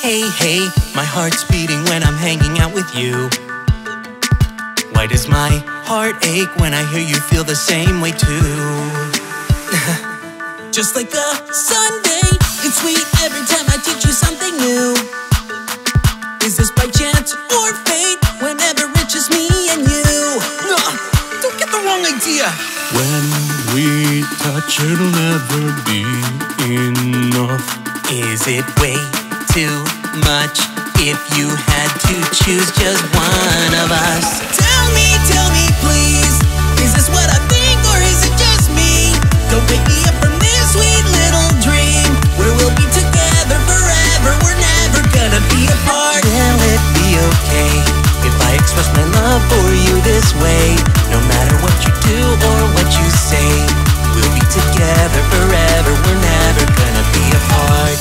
Hey, my heart's beating when I'm hanging out with you. Why does my heart ache when I hear you feel the same way too? Just like a Sunday, it's sweet every time I teach you something new. Is this by chance or fate whenever it's just me and you? No, don't get the wrong idea. When we touch, it'll never be enough. Is it way too much if you had to choose just one of us? Tell me please, is this what I think or is it just me? Don't wake me up from this sweet little dream where we'll be together forever, we're never gonna be apart. Will it be okay if I express my love for you this way? No matter what you do or what you say, we'll be together forever, we're never gonna be apart.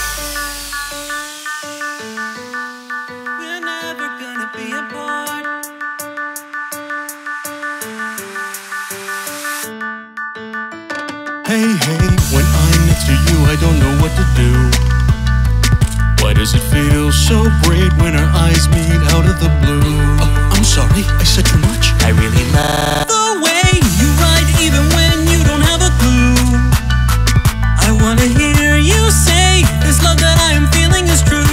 We're never gonna be apart. Hey, when I'm next to you, I don't know what to do. Why does it feel so great when our eyes meet out of the blue? I'm sorry, I said too much. I really love the way you ride even when you don't have a clue. I wanna hear you say this love that I am feeling is true.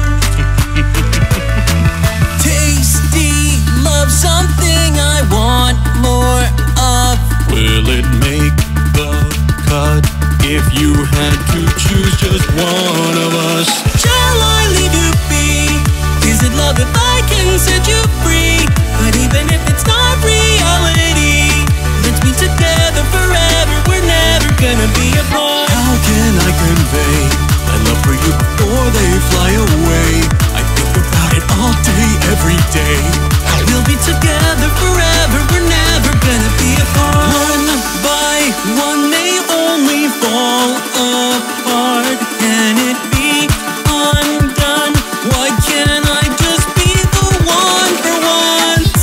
Tasty love, something I want more of. Will it make the cut if you had to choose just one of us? Shall I leave you be? Is it love if I can set you free? But even if it's not reality, let's be together forever, we're never gonna be apart. How can I convey my love for you before they fly away? I think about it all day, every day. We'll be together forever, we're never gonna be apart. One by one they only fall apart. Can it be undone? Why can't I just be the one for once?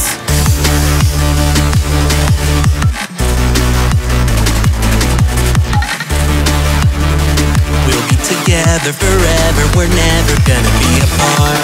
We'll be together forever, we're never gonna be apart.